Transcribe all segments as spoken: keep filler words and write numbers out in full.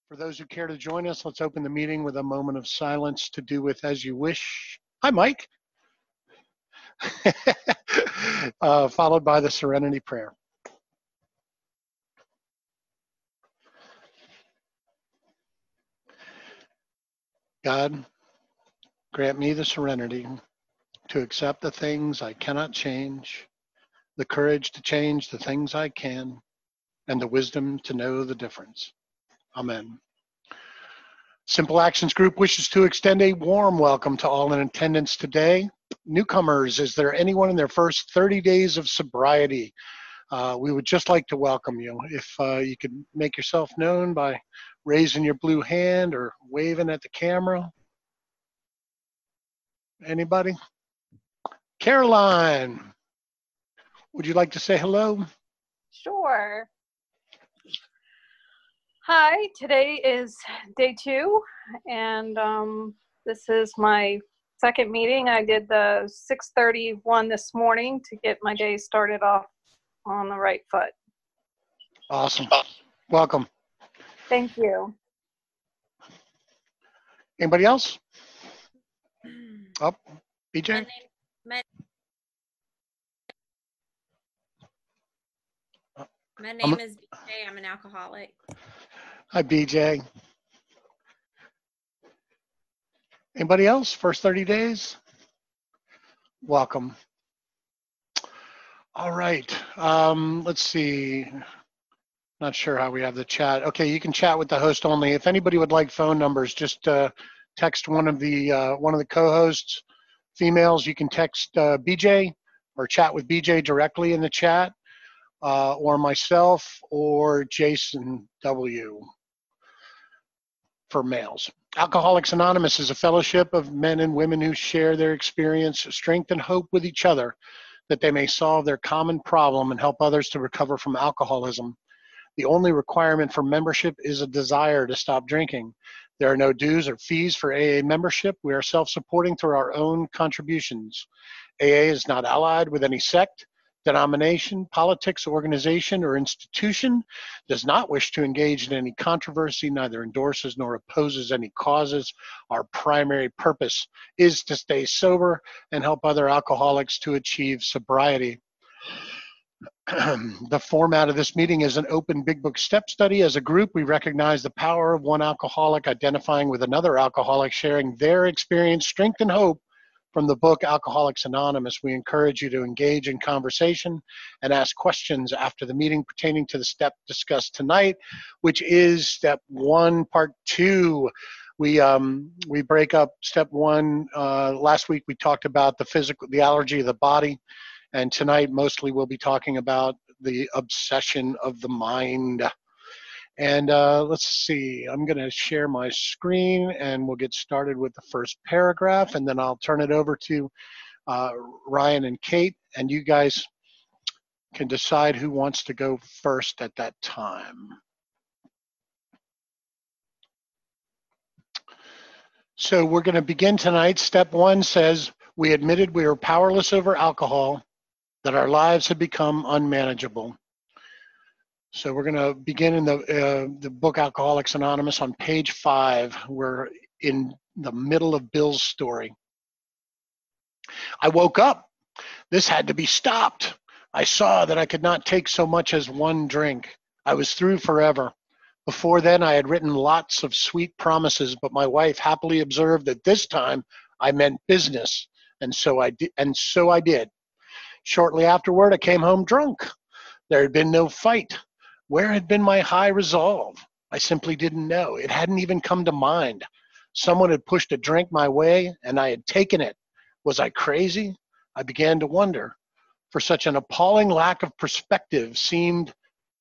For those who care to join us, let's open the meeting with a moment of silence to do with as you wish. Hi, Mike. uh, followed by the Serenity Prayer. God, grant me the serenity to accept the things I cannot change, the courage to change the things I can, and the wisdom to know the difference. Amen. Simple Actions Group wishes to extend a warm welcome to all in attendance today. Newcomers, is there anyone in their first thirty days of sobriety? Uh, we would just like to welcome you. If uh, you could make yourself known by raising your blue hand or waving at the camera. Anybody? Caroline, would you like to say hello? Sure. Hi, today is day two, and um, this is my second meeting. I did the six thirty one this morning to get my day started off on the right foot. Awesome. Welcome. Thank you. Anybody else? Oh, B J? My name, my, my name I'm, is B J. I'm an alcoholic. Hi, B J. Anybody else? First thirty days? Welcome. All right. Um, let's see. Not sure how we have the chat. Okay, you can chat with the host only. If anybody would like phone numbers, just uh, text one of the uh, one of the co-hosts. Females, you can text uh, B J or chat with B J directly in the chat, uh, or myself or Jason W. for males. Alcoholics Anonymous is a fellowship of men and women who share their experience, strength, and hope with each other that they may solve their common problem and help others to recover from alcoholism. The only requirement for membership is a desire to stop drinking. There are no dues or fees for A A membership. We are self-supporting through our own contributions. A A is not allied with any sect, denomination, politics, organization, or institution, does not wish to engage in any controversy, neither endorses nor opposes any causes. Our primary purpose is to stay sober and help other alcoholics to achieve sobriety. The format of this meeting is an open Big Book step study. As a group, we recognize the power of one alcoholic identifying with another alcoholic, sharing their experience, strength, and hope from the book Alcoholics Anonymous. We encourage you to engage in conversation and ask questions after the meeting pertaining to the step discussed tonight, which is step one, part two. We um, we break up step one. Uh, last week we talked about the physical, the allergy of the body. And tonight, mostly we'll be talking about the obsession of the mind. And uh, let's see, I'm gonna share my screen and we'll get started with the first paragraph, and then I'll turn it over to uh, Ryan and Kate, and you guys can decide who wants to go first at that time. So we're gonna begin tonight. Step one says, we admitted we were powerless over alcohol, that our lives had become unmanageable. So we're going to begin in the uh, the book Alcoholics Anonymous on page five. We're in the middle of Bill's story. I woke up. This had to be stopped. I saw that I could not take so much as one drink. I was through forever. Before then, I had written lots of sweet promises, but my wife happily observed that this time I meant business, and so I did. And so I did. Shortly afterward, I came home drunk. There had been no fight. Where had been my high resolve? I simply didn't know. It hadn't even come to mind. Someone had pushed a drink my way, and I had taken it. Was I crazy? I began to wonder, for such an appalling lack of perspective seemed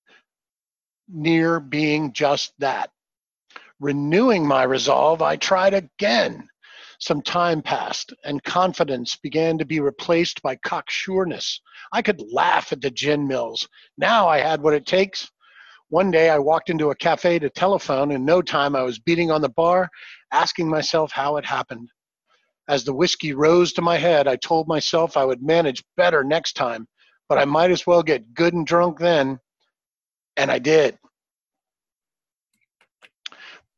near being just that. Renewing my resolve, I tried again. Some time passed, and confidence began to be replaced by cocksureness. I could laugh at the gin mills. Now I had what it takes. One day I walked into a cafe to telephone. In no time I was beating on the bar, asking myself how it happened. As the whiskey rose to my head, I told myself I would manage better next time, but I might as well get good and drunk then, and I did.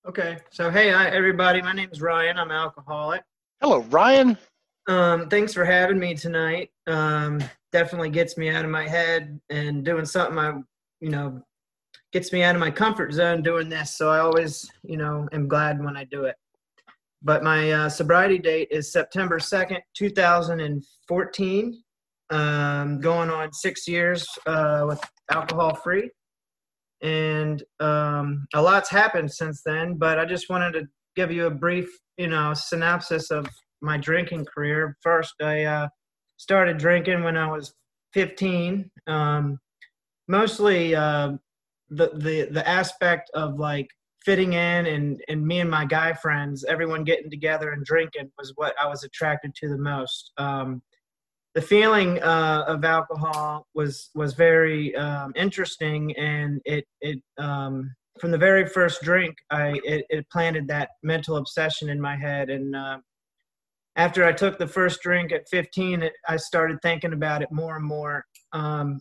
Okay. So, hey, hi, everybody. My name's Ryan. I'm an alcoholic. Hello, Ryan. Um, thanks for having me tonight. Um, definitely gets me out of my head and doing something I, you know, gets me out of my comfort zone doing this. So I always, you know, am glad when I do it. But my uh, sobriety date is September second, two thousand fourteen. Um, going on six years uh, with alcohol free. And um, a lot's happened since then, but I just wanted to give you a brief, you know, synopsis of my drinking career. First, I uh, started drinking when I was fifteen. Um, mostly uh, the, the the aspect of like fitting in and, and me and my guy friends, everyone getting together and drinking was what I was attracted to the most. Um, the feeling uh, of alcohol was was very um, interesting, and it it um, from the very first drink, I it, it planted that mental obsession in my head. And uh, after I took the first drink at fifteen, it, I started thinking about it more and more. Um,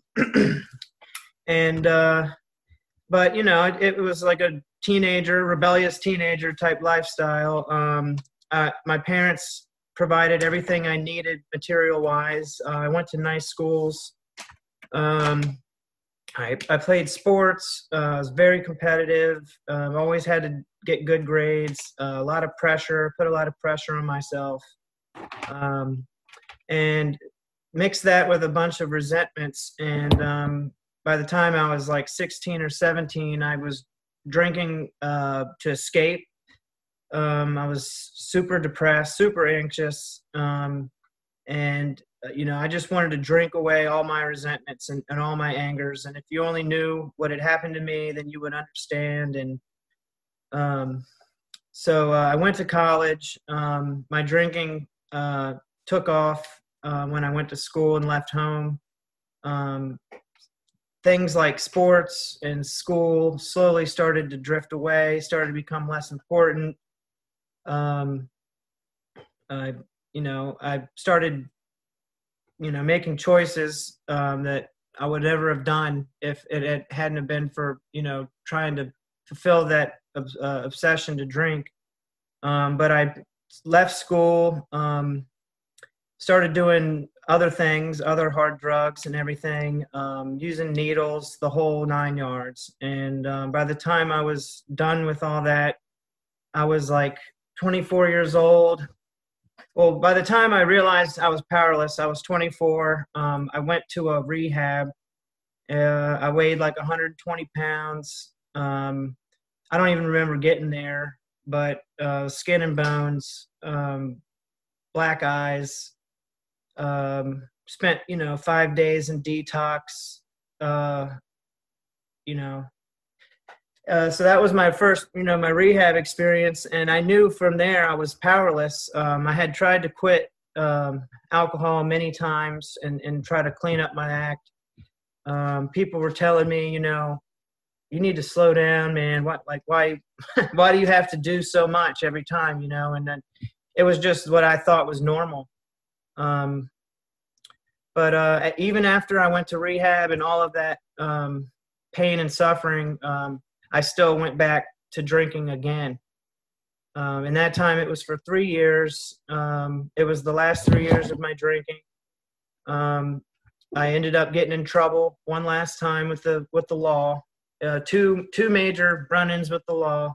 and uh, but you know, it, it was like a teenager, rebellious teenager type lifestyle. Um, uh, my parents provided everything I needed material-wise. Uh, I went to nice schools. Um, I, I played sports. Uh, I was very competitive. Uh, I've always had to get good grades. Uh, a lot of pressure, put a lot of pressure on myself. Um, and mix that with a bunch of resentments. And um, by the time I was like sixteen or seventeen, I was drinking uh, to escape. Um, I was super depressed, super anxious, um, and, uh, you know, I just wanted to drink away all my resentments and, and all my angers. And if you only knew what had happened to me, then you would understand. And um, so uh, I went to college. Um, my drinking uh, took off uh, when I went to school and left home. Um, things like sports and school slowly started to drift away, started to become less important. Um, I, you know, I started, you know, making choices um, that I would never have done if it, it hadn't have been for, you know, trying to fulfill that uh, obsession to drink. Um, but I left school, um, started doing other things, other hard drugs and everything, um, using needles, the whole nine yards. And um, by the time I was done with all that, I was like twenty-four years old. Well, by the time I realized I was powerless, I was twenty-four. Um, I went to a rehab. Uh, I weighed like one hundred twenty pounds. Um, I don't even remember getting there, but uh, skin and bones, um, black eyes. Um, spent, you know, five days in detox. Uh, you know, Uh, so that was my first, you know, my rehab experience. And I knew from there I was powerless. Um, I had tried to quit um, alcohol many times and, and try to clean up my act. Um, people were telling me, you know, you need to slow down, man. What, like, why, why do you have to do so much every time, you know? And then it was just what I thought was normal. Um, but uh, even after I went to rehab and all of that um, pain and suffering, um, I still went back to drinking again. Um, and that time it was for three years. Um, it was the last three years of my drinking. Um, I ended up getting in trouble one last time with the with the law. Uh, two two major run-ins with the law,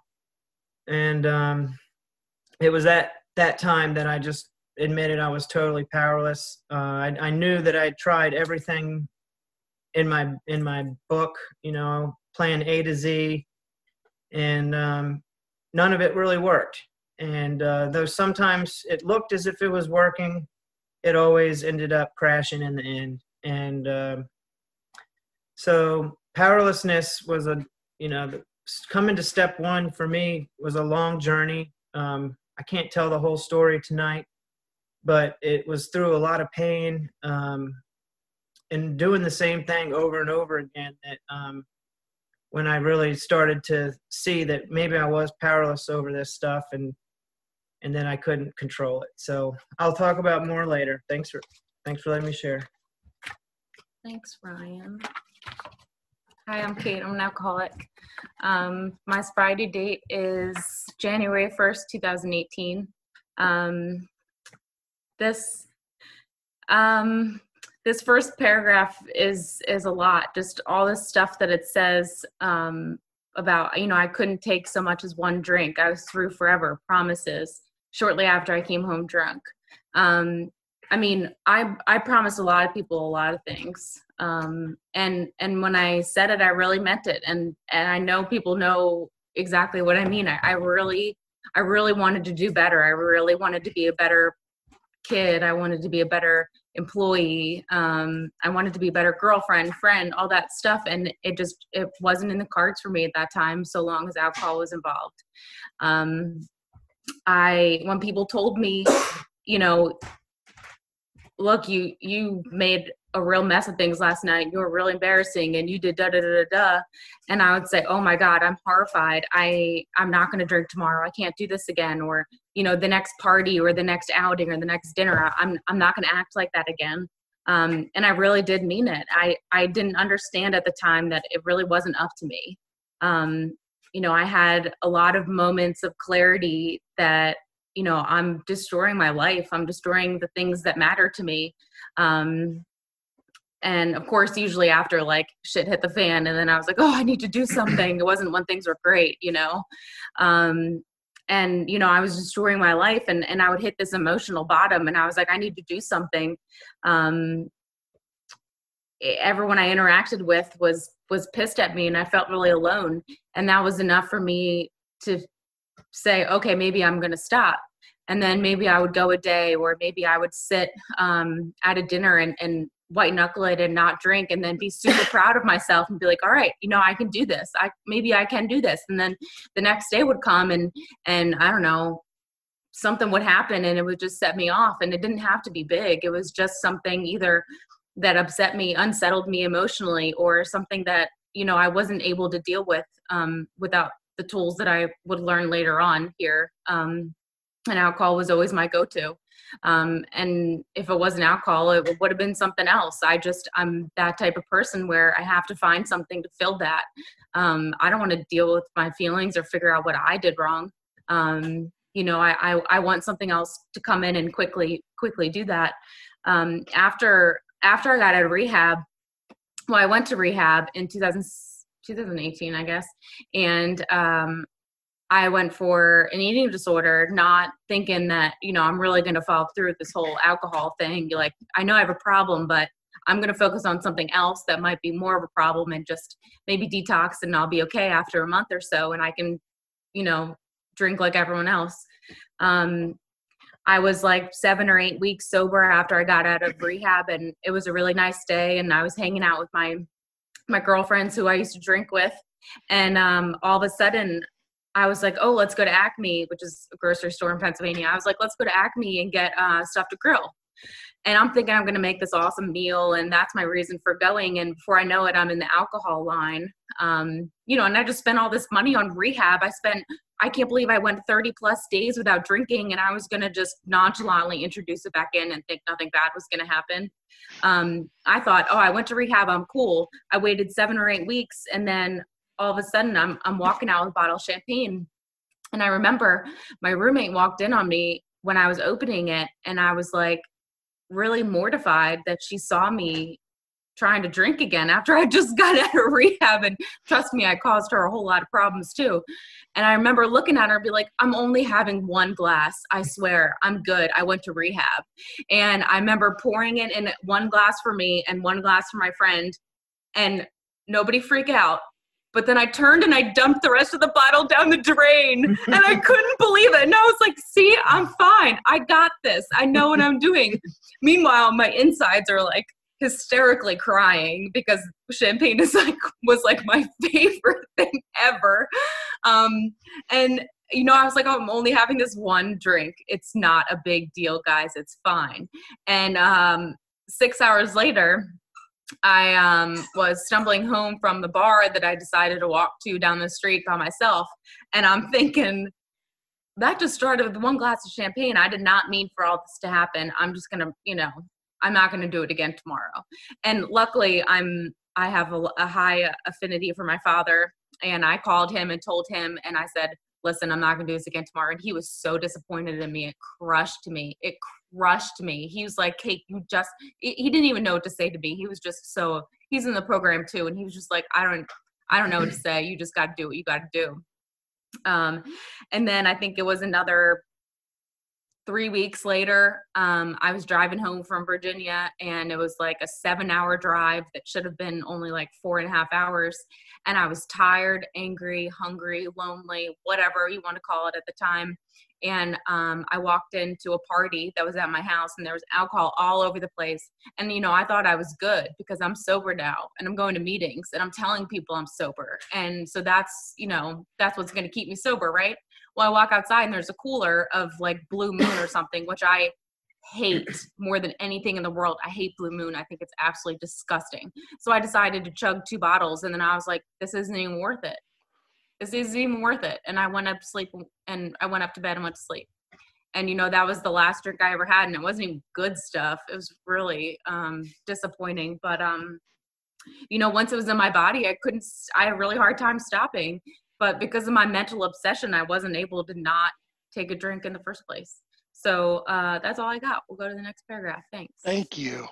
and um, it was at that time that I just admitted I was totally powerless. Uh, I, I knew that I tried everything in my in my book, you know, plan A to Z, and um, none of it really worked. And uh, though sometimes it looked as if it was working, it always ended up crashing in the end. And uh, so powerlessness was a, you know, coming to step one for me was a long journey. Um, I can't tell the whole story tonight, but it was through a lot of pain um, and doing the same thing over and over again that um, when I really started to see that maybe I was powerless over this stuff, and and then I couldn't control it. So I'll talk about more later. Thanks for thanks for letting me share. Thanks, Ryan. Hi, I'm Kate. I'm an alcoholic. Um, my sobriety date is January first, two thousand eighteen. Um, this, um, this first paragraph is, is a lot, just all this stuff that it says, um, about, you know, I couldn't take so much as one drink. I was through forever, promises, shortly after I came home drunk. Um, I mean, I, I promised a lot of people a lot of things. Um, and, and when I said it, I really meant it. And, and I know people know exactly what I mean. I, I really, I really wanted to do better. I really wanted to be a better kid. I wanted to be a better employee. Um, I wanted to be a better girlfriend, friend, all that stuff. And it just, it wasn't in the cards for me at that time, so long as alcohol was involved. Um, I, when people told me, you know, look, you, you made a real mess of things last night. You were really embarrassing and you did da da da da da. And I would say, oh my God, I'm horrified. I, I'm not going to drink tomorrow. I can't do this again. Or, you know, the next party or the next outing or the next dinner, I'm, I'm not going to act like that again. Um, and I really did mean it. I, I didn't understand at the time that it really wasn't up to me. Um, you know, I had a lot of moments of clarity that, you know, I'm destroying my life. I'm destroying the things that matter to me. Um, And of course, usually after like shit hit the fan and then I was like, oh, I need to do something. It wasn't when things were great, you know? Um, and, you know, I was destroying my life and, and I would hit this emotional bottom and I was like, I need to do something. Um, everyone I interacted with was, was pissed at me and I felt really alone. And that was enough for me to say, okay, maybe I'm going to stop. And then maybe I would go a day or maybe I would sit um, at a dinner and, and white knuckle it and not drink and then be super proud of myself and be like, all right, you know, I can do this. I, maybe I can do this. And then the next day would come and, and I don't know, something would happen and it would just set me off. And it didn't have to be big. It was just something either that upset me, unsettled me emotionally, or something that, you know, I wasn't able to deal with um, without the tools that I would learn later on here. Um, and alcohol was always my go-to. Um, and if it wasn't alcohol, it would have been something else. I just, I'm that type of person where I have to find something to fill that. Um, I don't want to deal with my feelings or figure out what I did wrong. Um, you know, I, I, I want something else to come in and quickly, quickly do that. Um, after, after I got out of rehab, well, I went to rehab in two thousand, twenty eighteen, I guess. And, um, I went for an eating disorder, not thinking that, you know, I'm really going to follow through with this whole alcohol thing. You're like, I know I have a problem, but I'm going to focus on something else that might be more of a problem and just maybe detox and I'll be okay after a month or so. And I can, you know, drink like everyone else. Um, I was like seven or eight weeks sober after I got out of rehab and it was a really nice day. And I was hanging out with my, my girlfriends who I used to drink with. And um, all of a sudden, I was like, oh, let's go to Acme, which is a grocery store in Pennsylvania. I was like, let's go to Acme and get uh, stuff to grill. And I'm thinking I'm going to make this awesome meal. And that's my reason for going. And before I know it, I'm in the alcohol line. Um, you know, and I just spent all this money on rehab. I spent, I can't believe I went thirty plus days without drinking. And I was going to just nonchalantly introduce it back in and think nothing bad was going to happen. Um, I thought, oh, I went to rehab. I'm cool. I waited seven or eight weeks. And then all of a sudden I'm, I'm walking out with a bottle of champagne. And I remember my roommate walked in on me when I was opening it. And I was like really mortified that she saw me trying to drink again after I just got out of rehab. And trust me, I caused her a whole lot of problems too. And I remember looking at her and be like, I'm only having one glass. I swear, I'm good. I went to rehab. And I remember pouring it in one glass for me and one glass for my friend, and nobody freak out. But then I turned and I dumped the rest of the bottle down the drain and I couldn't believe it. And I was like, see, I'm fine. I got this. I know what I'm doing. Meanwhile, my insides are like hysterically crying because champagne is like, was like my favorite thing ever. Um, and, you know, I was like, oh, I'm only having this one drink. It's not a big deal, guys. It's fine. And um, six hours later, I um, was stumbling home from the bar that I decided to walk to down the street by myself. And I'm thinking, that just started with one glass of champagne. I did not mean for all this to happen. I'm just going to, you know, I'm not going to do it again tomorrow. And luckily, I'm, I have a, a high affinity for my father. And I called him and told him, and I said, listen, I'm not going to do this again tomorrow. And he was so disappointed in me. It crushed me. It crushed me. He was like, Kate, you just, he didn't even know what to say to me. He was just so, he's in the program too. And he was just like, I don't, I don't know what to say. You just got to do what you got to do. Um, and then I think it was another three weeks later, um, I was driving home from Virginia, and it was like a seven hour drive that should have been only like four and a half hours. And I was tired, angry, hungry, lonely, whatever you want to call it at the time. And um, I walked into a party that was at my house, and there was alcohol all over the place. And, you know, I thought I was good because I'm sober now, and I'm going to meetings, and I'm telling people I'm sober. And so that's, you know, that's what's going to keep me sober, right? Well, I walk outside, and there's a cooler of like Blue Moon or something, which I hate more than anything in the world. I hate Blue Moon. I think it's absolutely disgusting. So I decided to chug two bottles, and then I was like, this isn't even worth it. This isn't even worth it. And I went up to sleep, and I went up to bed and went to sleep. And, you know, that was the last drink I ever had, and it wasn't even good stuff. It was really um, disappointing. But, um, you know, once it was in my body, I couldn't, I had a really hard time stopping. But because of my mental obsession, I wasn't able to not take a drink in the first place. So uh, that's all I got. We'll go to the next paragraph. Thanks. Thank you.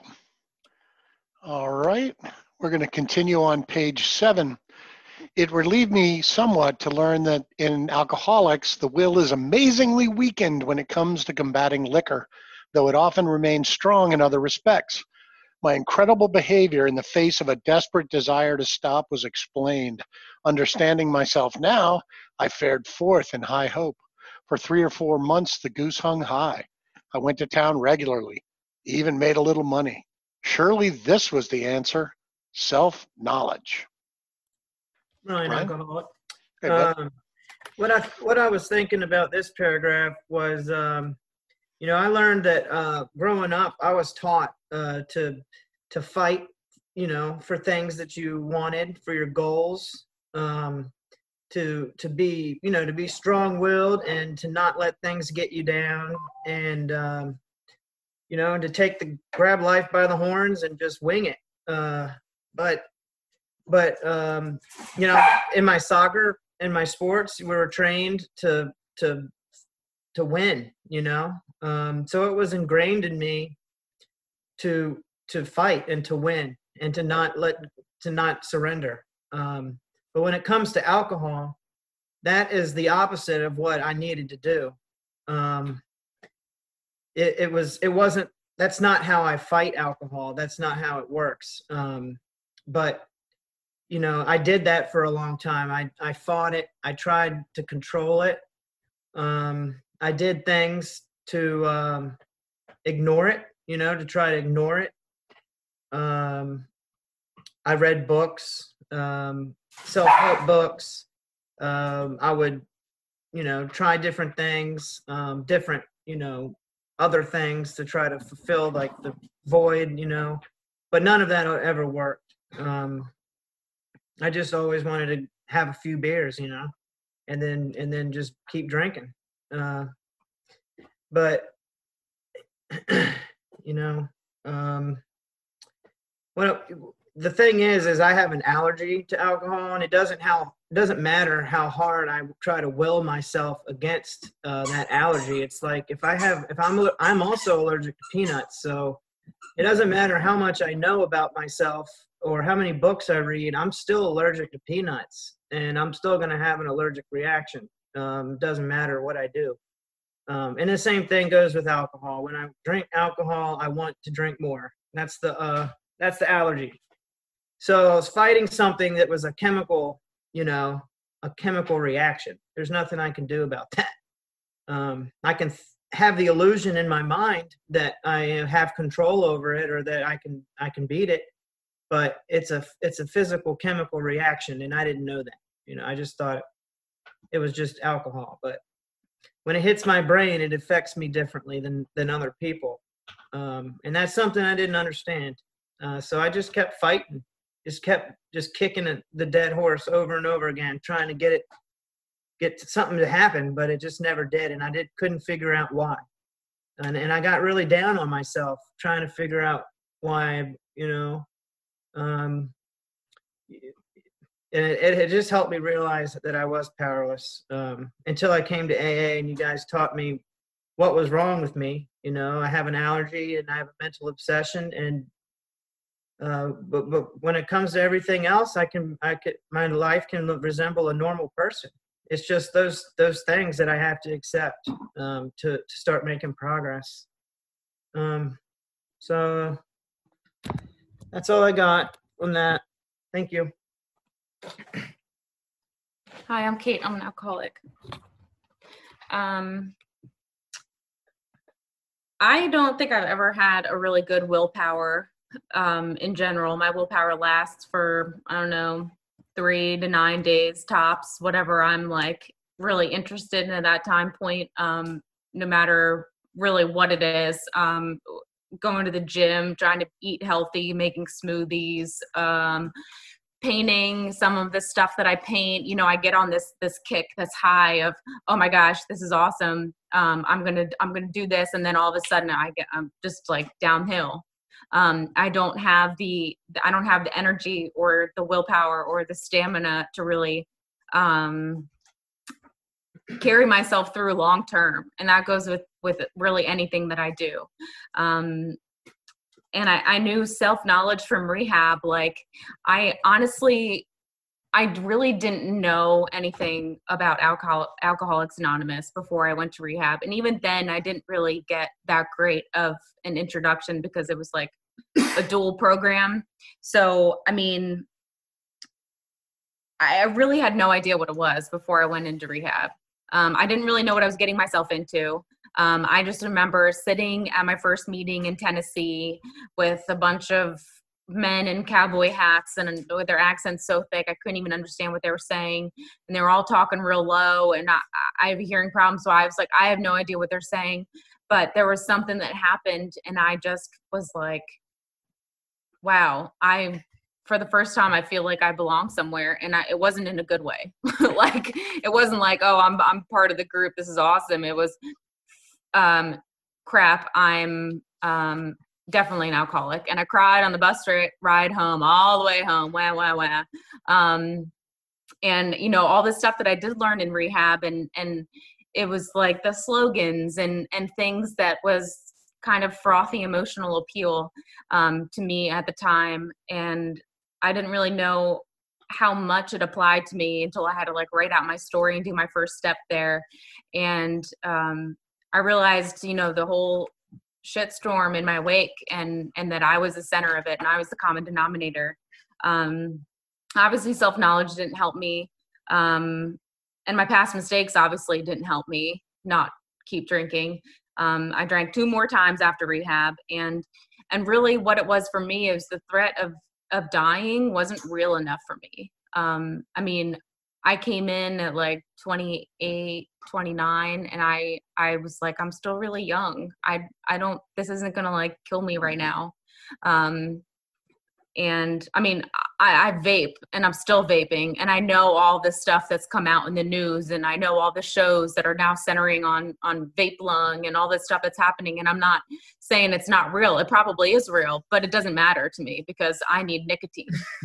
All right. We're going to continue on page seven. It relieved me somewhat to learn that in alcoholics, the will is amazingly weakened when it comes to combating liquor, though it often remains strong in other respects. My incredible behavior in the face of a desperate desire to stop was explained. Understanding myself now, I fared forth in high hope. For three or four months, the goose hung high. I went to town regularly, even made a little money. Surely this was the answer: self-knowledge. Really, Brian? alcoholic. Hey, bud. Um, what I what I was thinking about this paragraph was, um, you know, I learned that uh, growing up, I was taught uh, to to fight, you know, for things that you wanted, for your goals, um, to to be, you know, to be strong-willed and to not let things get you down, and um, you know, to take the grab life by the horns and just wing it. Uh, but but um, you know, in my soccer, in my sports, we were trained to to to win, you know. Um, so it was ingrained in me to to fight and to win and to not let to not surrender. Um, but when it comes to alcohol, that is the opposite of what I needed to do. Um, it, it was it wasn't that's not how I fight alcohol. That's not how it works. Um, but you know, I did that for a long time. I I fought it. I tried to control it. Um, I did things to um, ignore it, you know, to try to ignore it. Um, I read books, um, self-help books. Um, I would, you know, try different things, um, different, you know, other things to try to fulfill like the void, you know, but none of that ever worked. Um, I just always wanted to have a few beers, you know, and then, and then just keep drinking. Uh, but, you know, um, well, the thing is, is I have an allergy to alcohol, and it doesn't how it doesn't matter how hard I try to will myself against uh, that allergy. It's like if I have, if I'm, I'm also allergic to peanuts, so it doesn't matter how much I know about myself or how many books I read, I'm still allergic to peanuts, and I'm still going to have an allergic reaction. Um, doesn't matter what I do. Um, and the same thing goes with alcohol. When I drink alcohol, I want to drink more. That's the uh, that's the allergy. So I was fighting something that was a chemical, you know, a chemical reaction. There's nothing I can do about that. Um, I can th- have the illusion in my mind that I have control over it, or that I can I can beat it, but it's a it's a physical chemical reaction, and I didn't know that. You know, I just thought it was just alcohol. But when it hits my brain, it affects me differently than than other people, um, and that's something I didn't understand. Uh, so I just kept fighting. Just kept just kicking it, the dead horse over and over again, trying to get it, get something to happen, but it just never did, and I did couldn't figure out why, and and I got really down on myself trying to figure out why, you know, um, and it, it had just helped me realize that I was powerless um, until I came to A A and you guys taught me what was wrong with me. You know, I have an allergy and I have a mental obsession, and uh, but but when it comes to everything else, I can I could my life can resemble a normal person. It's just those those things that I have to accept um, to to start making progress. Um, so that's all I got on that. Thank you. Hi, I'm Kate. I'm an alcoholic. Um, I don't think I've ever had a really good willpower um, in general. My willpower lasts for, I don't know, three to nine days tops, whatever I'm like really interested in at that time point, um, no matter really what it is. Um, going to the gym, trying to eat healthy, making smoothies, um, painting some of the stuff that I paint. You know, I get on this this kick, this high of, oh my gosh, this is awesome. Um, I'm gonna I'm gonna do this, and then all of a sudden I get I'm just like downhill. Um, I don't have the I don't have the energy or the willpower or the stamina to really um, carry myself through long term, and that goes with with really anything that I do. Um, and I, I knew self-knowledge from rehab. Like, I honestly, I really didn't know anything about alcohol, Alcoholics Anonymous before I went to rehab. And even then I didn't really get that great of an introduction because it was like a dual program. So, I mean, I really had no idea what it was before I went into rehab. Um, I didn't really know what I was getting myself into. Um, I just remember sitting at my first meeting in Tennessee with a bunch of men in cowboy hats and with their accents so thick I couldn't even understand what they were saying. And they were all talking real low, and I, I have a hearing problem. So I was like, I have no idea what they're saying. But there was something that happened, and I just was like, wow, I, for the first time, I feel like I belong somewhere. And I, it wasn't in a good way. Like, it wasn't like, oh, I'm, I'm part of the group. This is awesome. It was, um, crap. I'm, um, definitely an alcoholic. And I cried on the bus ride home, all the way home. Wah, wah, wah. Um, and, you know, all this stuff that I did learn in rehab, and, and it was like the slogans and, and things that was kind of frothy emotional appeal, um, to me at the time. And I didn't really know how much it applied to me until I had to like write out my story and do my first step there. And, um, I realized, you know, the whole shitstorm in my wake, and and that I was the center of it, and I was the common denominator. Um, obviously, self-knowledge didn't help me, um, and my past mistakes obviously didn't help me not keep drinking. Um, I drank two more times after rehab, and and really, what it was for me is the threat of of dying wasn't real enough for me. Um, I mean, I came in at like twenty-eight, twenty-nine, and I, I was like, I'm still really young. I, I don't, this isn't going to like kill me right now. Um, and I mean, I, I vape, and I'm still vaping, and I know all this stuff that's come out in the news, and I know all the shows that are now centering on, on vape lung and all this stuff that's happening. And I'm not saying it's not real. It probably is real, but it doesn't matter to me because I need nicotine.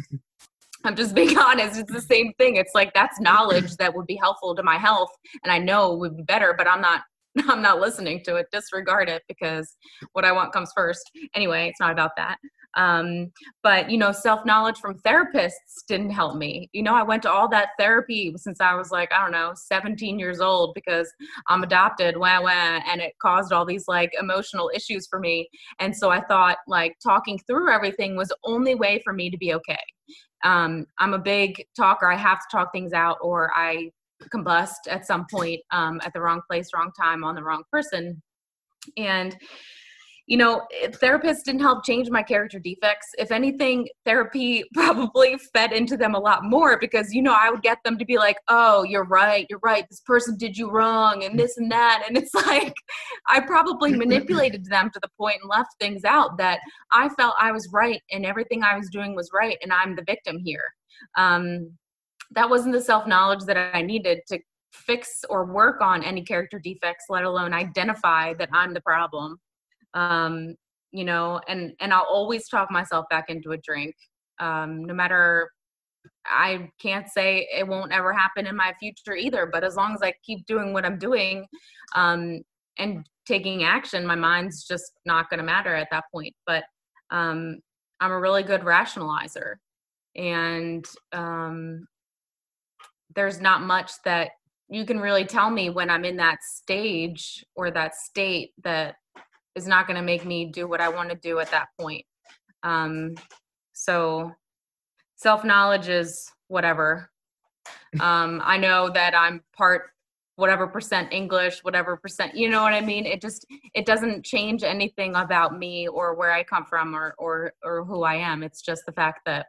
I'm just being honest. It's the same thing. It's like, that's knowledge that would be helpful to my health, and I know it would be better, but I'm not, I'm not listening to it. Disregard it, because what I want comes first. Anyway, it's not about that. Um, but, you know, self-knowledge from therapists didn't help me. You know, I went to all that therapy since I was like, I don't know, seventeen years old, because I'm adopted, wah, wah, and it caused all these like emotional issues for me. And so I thought like talking through everything was the only way for me to be okay. Um, I'm a big talker. I have to talk things out, or I combust at some point, um, at the wrong place, wrong time, on the wrong person. And, you know, therapists didn't help change my character defects. If anything, therapy probably fed into them a lot more, because, you know, I would get them to be like, oh, you're right, you're right, this person did you wrong, and this and that. And it's like, I probably manipulated them to the point and left things out that I felt I was right and everything I was doing was right, and I'm the victim here. Um, that wasn't the self-knowledge that I needed to fix or work on any character defects, let alone identify that I'm the problem. Um, you know, and, and I'll always talk myself back into a drink, um, no matter I can't say it won't ever happen in my future either, but as long as I keep doing what I'm doing, um, and taking action, my mind's just not going to matter at that point. But um, I'm a really good rationalizer, and um, there's not much that you can really tell me when I'm in that stage or that state that is not going to make me do what I want to do at that point. Um, so self-knowledge is whatever. Um, I know that I'm part whatever percent English, whatever percent, you know what I mean? It just, it doesn't change anything about me or where I come from or, or, or who I am. It's just the fact that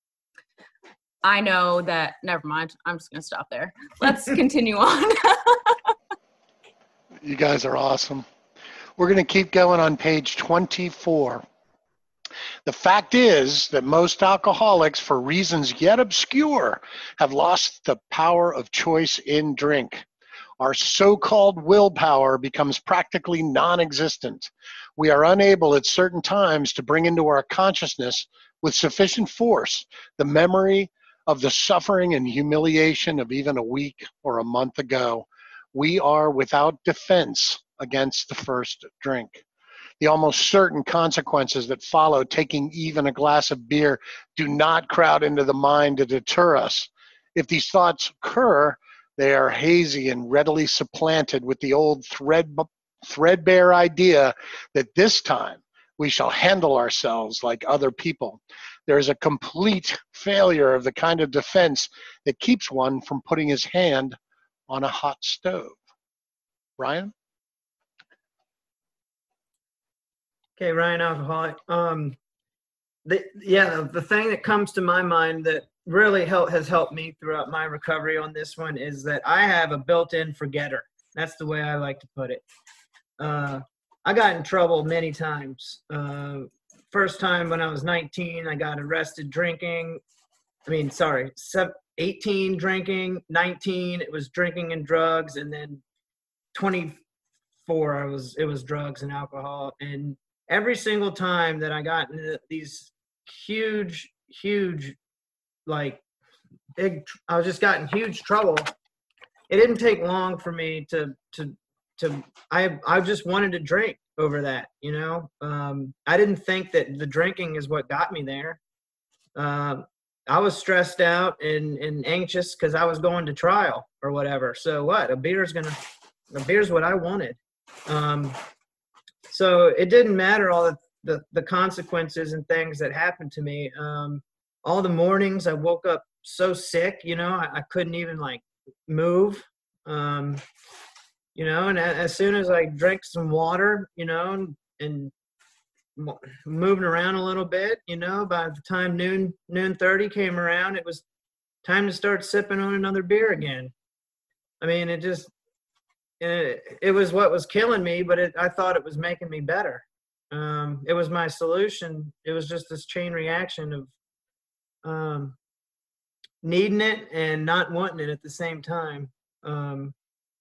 I know that, never mind, I'm just going to stop there. Let's continue on. You guys are awesome. We're going to keep going on page twenty-four. The fact is that most alcoholics, for reasons yet obscure, have lost the power of choice in drink. Our so-called willpower becomes practically non-existent. We are unable at certain times to bring into our consciousness with sufficient force the memory of the suffering and humiliation of even a week or a month ago. We are without defense against the first drink. The almost certain consequences that follow taking even a glass of beer do not crowd into the mind to deter us. If these thoughts occur, they are hazy and readily supplanted with the old thread, threadbare idea that this time we shall handle ourselves like other people. There is a complete failure of the kind of defense that keeps one from putting his hand on a hot stove. Ryan? Okay, Ryan, alcoholic. Um, the, yeah, the, the thing that comes to my mind that really help, has helped me throughout my recovery on this one is that I have a built-in forgetter. That's the way I like to put it. Uh, I got in trouble many times. Uh, first time when I was nineteen, I got arrested drinking. I mean, sorry, eighteen drinking, nineteen, it was drinking and drugs, and then twenty-four, I was, it was drugs and alcohol. And every single time that I got into these huge, huge, like big, I was just got in huge trouble. It didn't take long for me to, to, to, I, I just wanted to drink over that, you know? Um, I didn't think that the drinking is what got me there. Um, I was stressed out and, and anxious because I was going to trial or whatever. So what? A beer's gonna, a beer's what I wanted. Um, So it didn't matter all the, the, the consequences and things that happened to me. Um, all the mornings I woke up so sick, you know, I, I couldn't even like move, um, you know, and a, as soon as I drank some water, you know, and, and moving around a little bit, you know, by the time noon, noon thirty came around, it was time to start sipping on another beer again. I mean, it just, It, it was what was killing me, but it, I thought it was making me better. Um, it was my solution. It was just this chain reaction of um, needing it and not wanting it at the same time. Um,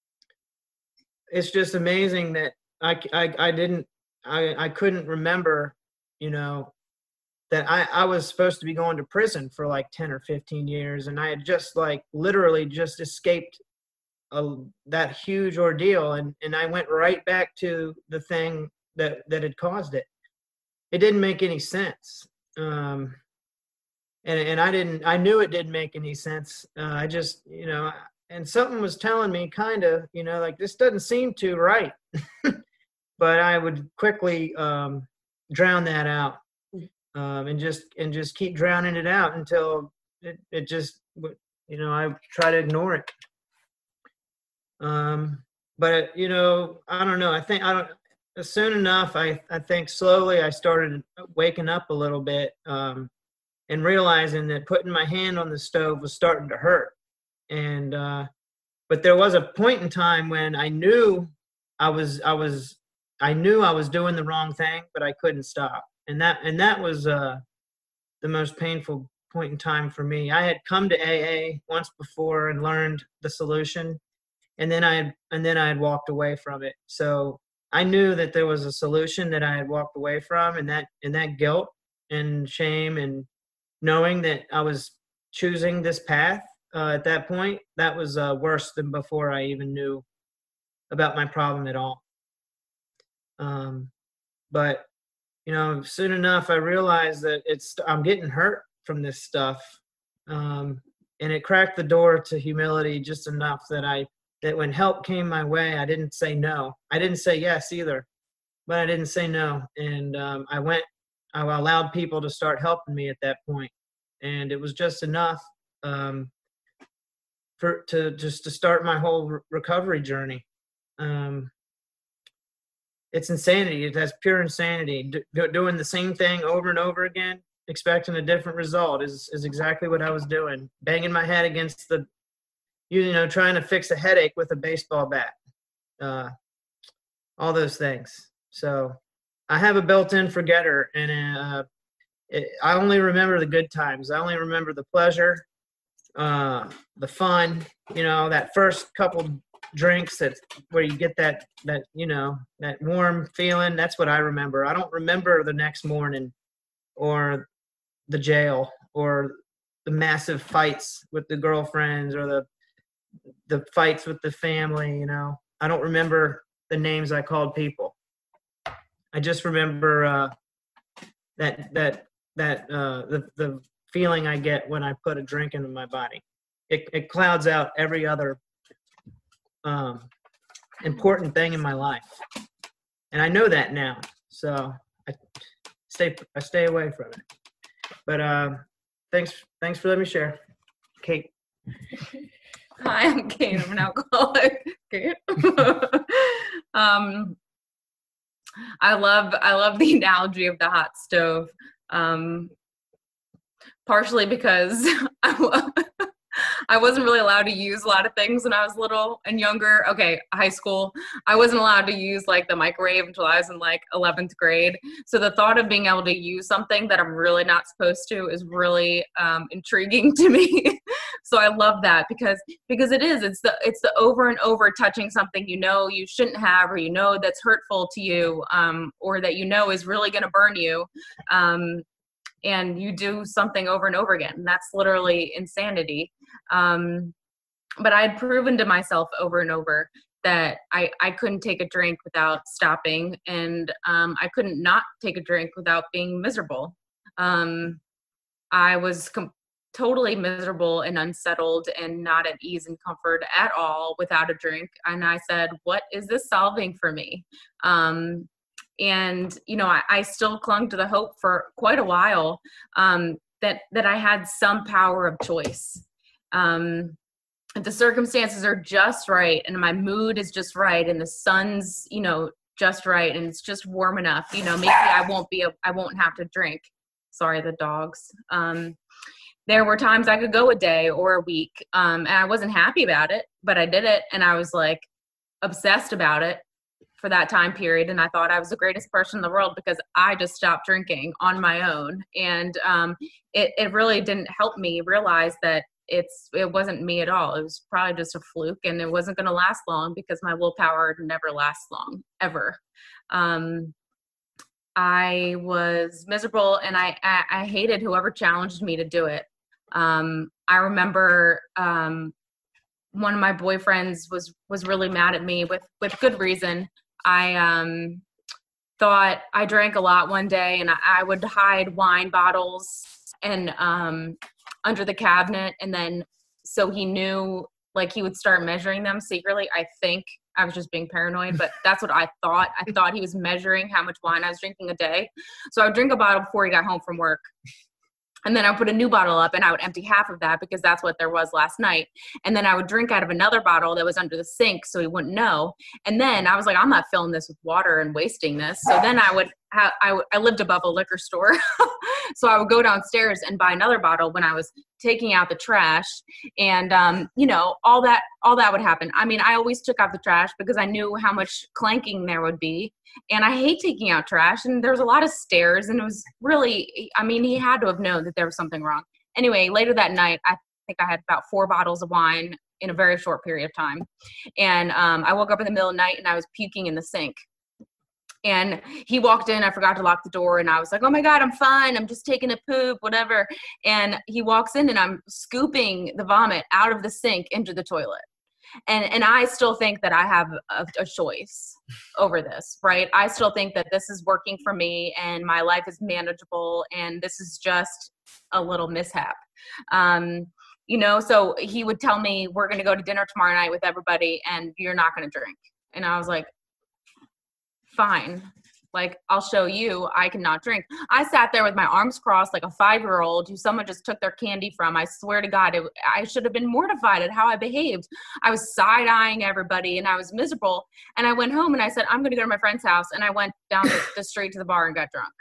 it's just amazing that I, I, I didn't, I, I couldn't remember, you know, that I, I was supposed to be going to prison for like ten or fifteen years. And I had just like literally just escaped A, that huge ordeal, and and I went right back to the thing that that had caused it. It didn't make any sense, um, and and I didn't. I knew it didn't make any sense. Uh, I just, you know, and something was telling me, kind of, you know, like this doesn't seem too right. But I would quickly um, drown that out, um, and just and just keep drowning it out until it it just, you know, I try to ignore it. Um, but you know, I don't know. I think I don't. Soon enough, I I think slowly I started waking up a little bit, um, and realizing that putting my hand on the stove was starting to hurt. And uh, but there was a point in time when I knew I was I was I knew I was doing the wrong thing, but I couldn't stop. And that and that was uh, the most painful point in time for me. I had come to A A once before and learned the solution. And then I had, and then I had walked away from it. So I knew that there was a solution that I had walked away from, and that and that guilt and shame and knowing that I was choosing this path uh, at that point, that was uh, worse than before I even knew about my problem at all. Um, but, you know, soon enough, I realized that it's, I'm getting hurt from this stuff. Um, and it cracked the door to humility just enough that I, that when help came my way, I didn't say no. I didn't say yes either, but I didn't say no. And um, I went, I allowed people to start helping me at that point. And it was just enough um, for, to just to start my whole re- recovery journey. Um, it's insanity. That's pure insanity. Do, doing the same thing over and over again, expecting a different result is, is exactly what I was doing. Banging my head against the, you know, trying to fix a headache with a baseball bat. Uh, all those things. So I have a built-in forgetter, and uh, it, I only remember the good times. I only remember the pleasure, uh, the fun, you know, that first couple drinks that where you get that, that, you know, that warm feeling. That's what I remember. I don't remember the next morning or the jail or the massive fights with the girlfriends or the, the fights with the family. You know, I don't remember the names I called people. I just remember uh, that, that, that, uh, the, the feeling I get when I put a drink into my body. It, it clouds out every other um, important thing in my life. And I know that now. So I stay, I stay away from it. But uh, thanks, thanks for letting me share. Kate. Hi, I'm Kate. I'm an alcoholic. Kate. um, I love, I love the analogy of the hot stove. Um, partially because I, I wasn't really allowed to use a lot of things when I was little and younger. Okay, high school. I wasn't allowed to use like the microwave until I was in like eleventh grade. So the thought of being able to use something that I'm really not supposed to is really um, intriguing to me. So I love that because because it is. It's the it's the over and over touching something you know you shouldn't have, or you know that's hurtful to you, um, or that you know is really going to burn you. Um, and you do something over and over again. And that's literally insanity. Um, but I had proven to myself over and over that I, I couldn't take a drink without stopping, and um, I couldn't not take a drink without being miserable. Um, I was com- totally miserable and unsettled and not at ease and comfort at all without a drink. And I said, what is this solving for me? Um, And, you know, I, I still clung to the hope for quite a while um, that, that I had some power of choice. Um, if the circumstances are just right and my mood is just right and the sun's, you know, just right and it's just warm enough, you know, maybe I won't be, a, I won't have to drink. Sorry, the dogs. Um, there were times I could go a day or a week um, and I wasn't happy about it, but I did it. And I was like obsessed about it for that time period. And I thought I was the greatest person in the world because I just stopped drinking on my own. And um, it, it really didn't help me realize that it's, it wasn't me at all. It was probably just a fluke and it wasn't going to last long because my willpower never lasts long, ever. Um, I was miserable and I, I, I hated whoever challenged me to do it. Um, I remember um, one of my boyfriends was, was really mad at me with, with good reason. I um, thought I drank a lot one day and I, I would hide wine bottles and um, under the cabinet. And then, so he knew, like he would start measuring them secretly. I think I was just being paranoid, but that's what I thought. I thought he was measuring how much wine I was drinking a day. So I would drink a bottle before he got home from work. And then I would put a new bottle up and I would empty half of that because that's what there was last night. And then I would drink out of another bottle that was under the sink so he wouldn't know. And then I was like, I'm not filling this with water and wasting this. So then I would have, I, w- I lived above a liquor store. So I would go downstairs and buy another bottle when I was taking out the trash. And, um, you know, all that, all that would happen. I mean, I always took out the trash because I knew how much clanking there would be. And I hate taking out trash. And there was a lot of stairs. And it was really, I mean, he had to have known that there was something wrong. Anyway, later that night, I think I had about four bottles of wine in a very short period of time. And um, I woke up in the middle of the night and I was puking in the sink. And he walked in, I forgot to lock the door, and I was like, oh my God, I'm fine. I'm just taking a poop, whatever. And he walks in and I'm scooping the vomit out of the sink into the toilet. And and I still think that I have a, a choice over this, right? I still think that this is working for me and my life is manageable and this is just a little mishap. Um, you know, so he would tell me, we're going to go to dinner tomorrow night with everybody and you're not going to drink. And I was like, fine. Like, I'll show you I cannot drink. I sat there with my arms crossed like a five-year-old who someone just took their candy from. I swear to God, it, I should have been mortified at how I behaved. I was side-eyeing everybody and I was miserable. And I went home and I said, I'm going to go to my friend's house. And I went down the, the street to the bar and got drunk.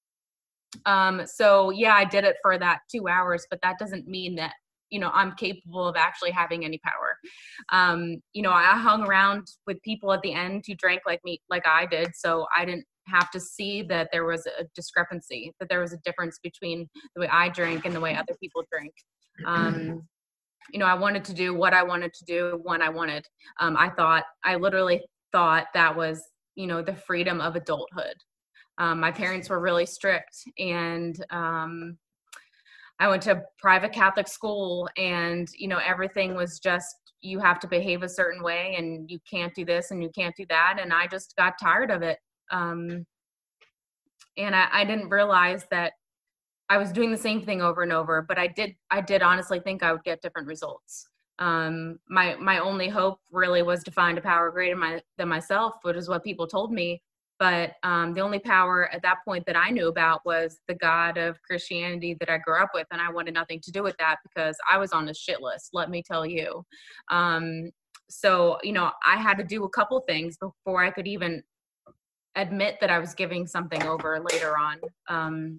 Um, so yeah, I did it for that two hours, but that doesn't mean that, you know, I'm capable of actually having any power. Um, you know, I hung around with people at the end who drank like me, like I did. So I didn't have to see that there was a discrepancy, that there was a difference between the way I drink and the way other people drink. Um, you know, I wanted to do what I wanted to do when I wanted. Um, I thought, I literally thought that was, you know, the freedom of adulthood. Um, my parents were really strict, and um, I went to private Catholic school, and, you know, everything was just, you have to behave a certain way and you can't do this and you can't do that. And I just got tired of it. Um, and I, I didn't realize that I was doing the same thing over and over, but I did, I did honestly think I would get different results. Um, my, my only hope really was to find a power greater my, than myself, which is what people told me. But um, the only power at that point that I knew about was the God of Christianity that I grew up with. And I wanted nothing to do with that because I was on the shit list, let me tell you. Um, so, you know, I had to do a couple things before I could even admit that I was giving something over later on. Um,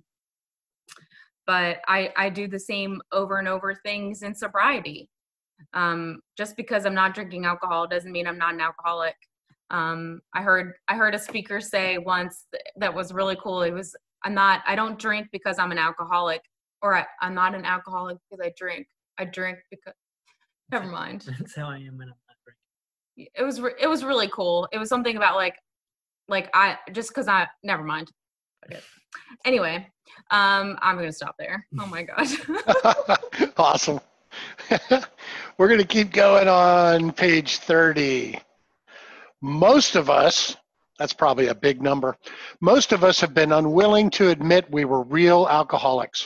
but I, I do the same over and over things in sobriety. Um, just because I'm not drinking alcohol doesn't mean I'm not an alcoholic. Um, I heard, I heard a speaker say once th- that was really cool. It was, I'm not, I don't drink because I'm an alcoholic, or I, I'm not an alcoholic because I drink. I drink because, never mind. That's how I am when I'm not drinking. It was, re- it was really cool. It was something about like, like I, just cause I, never mind. Okay. Anyway, um, I'm going to stop there. Oh my gosh. Awesome. We're going to keep going on page thirty. Most of us, that's probably a big number, most of us have been unwilling to admit we were real alcoholics.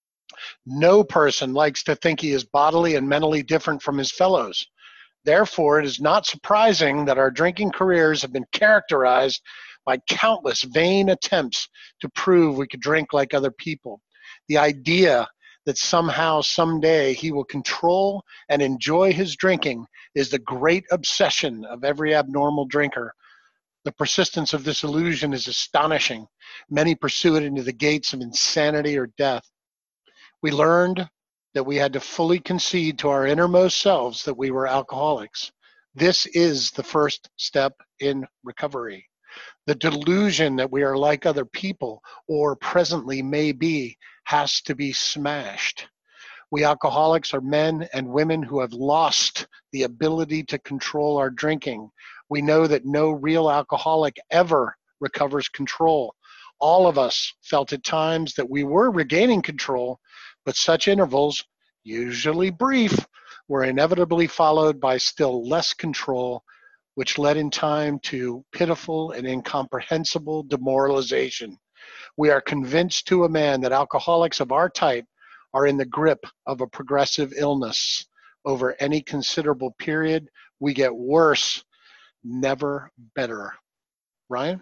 No person likes to think he is bodily and mentally different from his fellows. Therefore, it is not surprising that our drinking careers have been characterized by countless vain attempts to prove we could drink like other people. The idea that somehow, someday, he will control and enjoy his drinking is the great obsession of every abnormal drinker. The persistence of this illusion is astonishing. Many pursue it into the gates of insanity or death. We learned that we had to fully concede to our innermost selves that we were alcoholics. This is the first step in recovery. The delusion that we are like other people, or presently may be, has to be smashed. We alcoholics are men and women who have lost the ability to control our drinking. We know that no real alcoholic ever recovers control. All of us felt at times that we were regaining control, but such intervals, usually brief, were inevitably followed by still less control, which led in time to pitiful and incomprehensible demoralization. We are convinced to a man that alcoholics of our type are in the grip of a progressive illness. Over any considerable period, we get worse, never better. Ryan?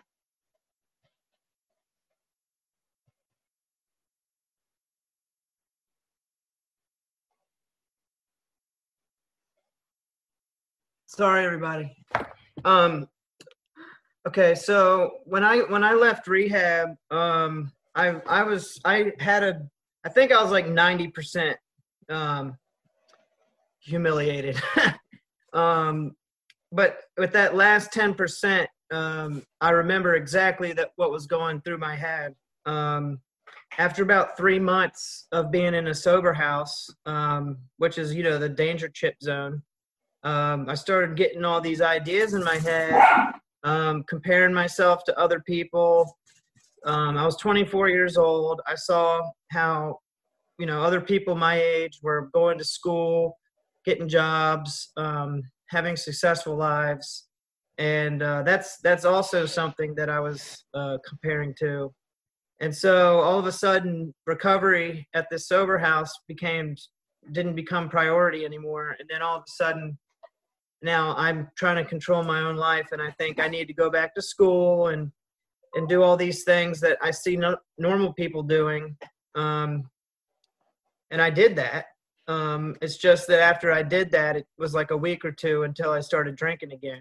Sorry, everybody. Um, okay, so when I when I left rehab, um, I I was I had a I think I was like ninety percent um, humiliated. um, but with that last ten percent, um, I remember exactly that what was going through my head. Um, after about three months of being in a sober house, um, which is, you know, the danger chip zone, um, I started getting all these ideas in my head um, comparing myself to other people. Um, I was twenty-four years old. I saw how, you know, other people my age were going to school, getting jobs, um, having successful lives. And uh, that's that's also something that I was uh, comparing to. And so all of a sudden, recovery at this sober house became didn't become priority anymore. And then all of a sudden, now I'm trying to control my own life, and I think I need to go back to school and and do all these things that I see no, normal people doing. Um, and I did that. Um, it's just that after I did that, it was like a week or two until I started drinking again.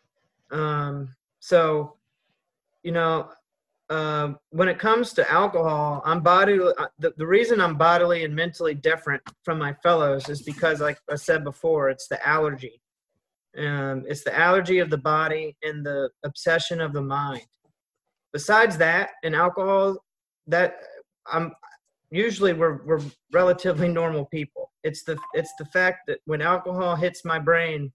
Um, so, you know, uh, when it comes to alcohol, I'm body, the, the reason I'm bodily and mentally different from my fellows is because, like I said before, it's the allergy. Um, it's the allergy of the body and the obsession of the mind. Besides that, in alcohol, that I'm usually we're we're relatively normal people. It's the it's the fact that when alcohol hits my brain,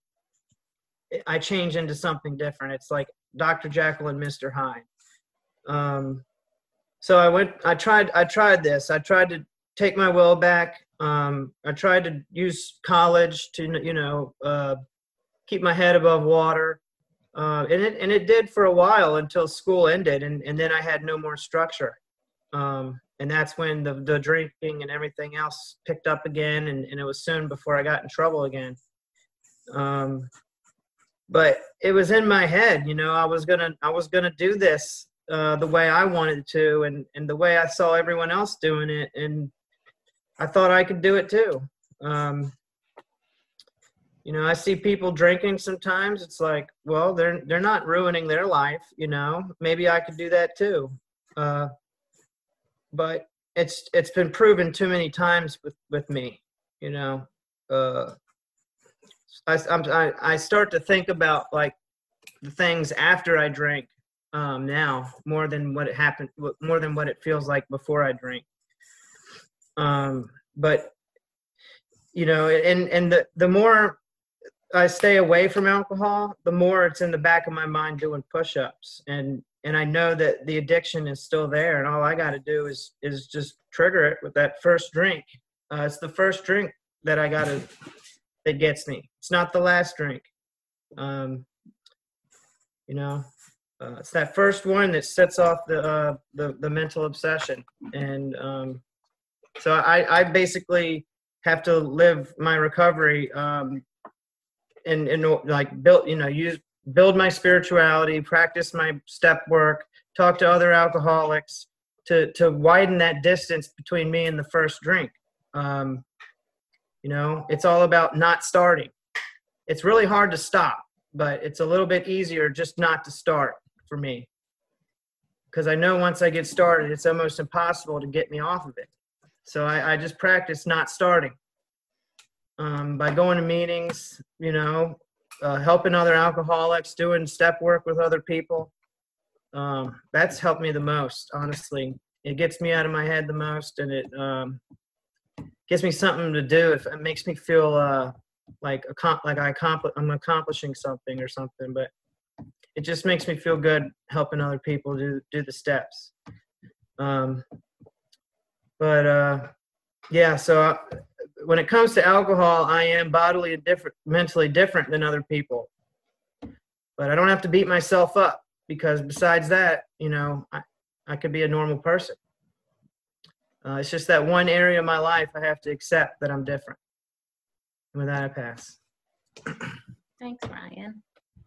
I change into something different. It's like Doctor Jekyll and Mister Hyde. Um, so I went. I tried. I tried this. I tried to take my will back. Um, I tried to use college to you know uh, keep my head above water. Uh, and it and it did for a while until school ended, and, and then I had no more structure. Um, and that's when the, the drinking and everything else picked up again, and, and it was soon before I got in trouble again. Um, but it was in my head, you know, I was gonna I was gonna do this uh, the way I wanted to, and, and the way I saw everyone else doing it, and I thought I could do it too. Um, You know, I see people drinking sometimes. It's like, well, they're they're not ruining their life, you know. Maybe I could do that too. Uh, but it's it's been proven too many times with, with me, you know. Uh, I, I'm, I I start to think about like the things after I drink um, now more than what it happened, more than what it feels like before I drink. Um, but you know, and and the the more I stay away from alcohol, the more it's in the back of my mind doing push-ups, and and I know that the addiction is still there, and all I got to do is is just trigger it with that first drink. Uh, it's the first drink that I got to that gets me. It's not the last drink. Um, you know, uh, it's that first one that sets off the uh, the the mental obsession, and um, so I I basically have to live my recovery. Um, And, and like build, you know, use, build my spirituality, practice my step work, talk to other alcoholics to, to widen that distance between me and the first drink. Um, you know, it's all about not starting. It's really hard to stop, but it's a little bit easier just not to start for me. Because I know once I get started, it's almost impossible to get me off of it. So I, I just practice not starting. Um, by going to meetings, you know, uh, helping other alcoholics, doing step work with other people. Um, that's helped me the most, honestly. It gets me out of my head the most, and it um, gives me something to do. If it makes me feel uh, like a, like I accompli- I'm accomplishing something or something, but it just makes me feel good helping other people do do the steps. Um, but uh, yeah, so. I, When it comes to alcohol, I am bodily different, mentally different than other people. But I don't have to beat myself up because besides that, you know, I, I could be a normal person. Uh, it's just that one area of my life I have to accept that I'm different. And with that, I pass. Thanks, Ryan.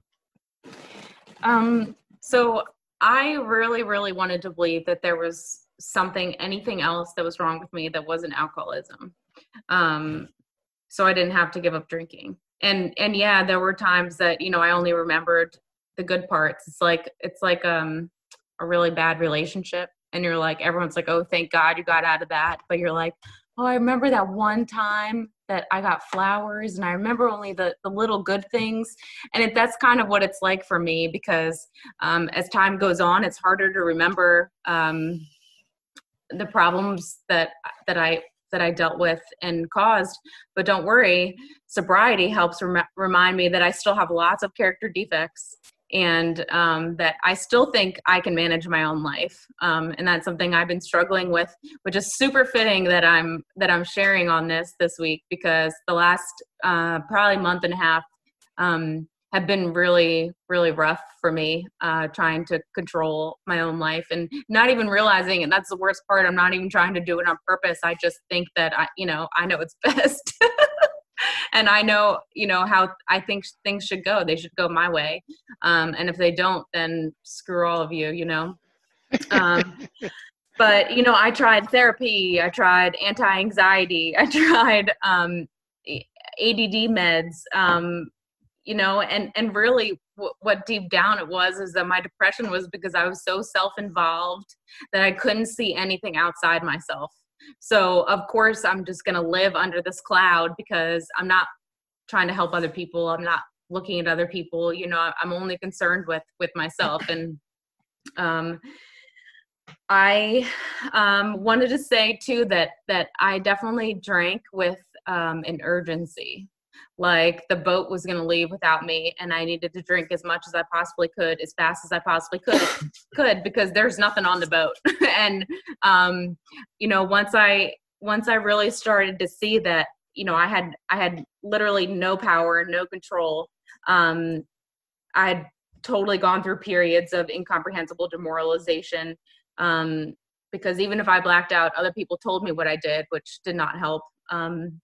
Um, so I really, really wanted to believe that there was something, anything else that was wrong with me that wasn't alcoholism. Um, so I didn't have to give up drinking. And, and yeah, there were times that, you know, I only remembered the good parts. It's like, it's like, um, a really bad relationship. And you're like, everyone's like, oh, thank God you got out of that. But you're like, oh, I remember that one time that I got flowers, and I remember only the, the little good things. And it, that's kind of what it's like for me, because, um, as time goes on, it's harder to remember, um, the problems that, that I, that I dealt with and caused. But don't worry, sobriety helps rem- remind me that I still have lots of character defects and um, that I still think I can manage my own life. Um, and that's something I've been struggling with, which is super fitting that I'm that I'm sharing on this this week, because the last uh, probably month and a half um, have been really, really rough for me, uh, trying to control my own life and not even realizing, and that's the worst part, I'm not even trying to do it on purpose. I just think that, I, you know, I know it's best. And I know, you know, how I think things should go. They should go my way. Um, and if they don't, then screw all of you, you know. Um, but, you know, I tried therapy. I tried anti-anxiety. I tried um, A D D meds. Um, you know, and, and really w- what deep down it was is that my depression was because I was so self-involved that I couldn't see anything outside myself. So of course I'm just going to live under this cloud because I'm not trying to help other people. I'm not looking at other people, you know, I'm only concerned with, with myself. And um, I um, wanted to say too, that, that I definitely drank with um, an urgency. Like the boat was going to leave without me, and I needed to drink as much as I possibly could, as fast as I possibly could, could because there's nothing on the boat. And, um, you know, once I, once I really started to see that, you know, I had, I had literally no power, no control. Um, I had totally gone through periods of incomprehensible demoralization. Um, because even if I blacked out, other people told me what I did, which did not help. Um,